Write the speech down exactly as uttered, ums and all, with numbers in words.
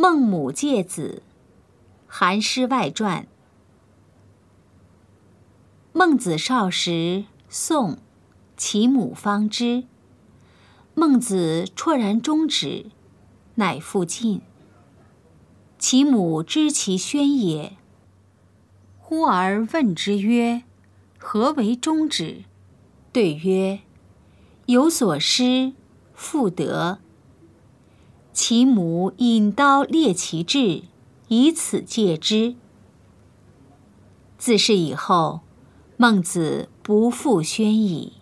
孟母戒子，韩诗外传。孟子少时，宋，其母方知。孟子啜然终止，乃复进。其母知其宣也，忽而问之曰：何为终止？对曰：有所失，复得。其母引刀裂其志，以此戒之。自是以后，孟子不复宣矣。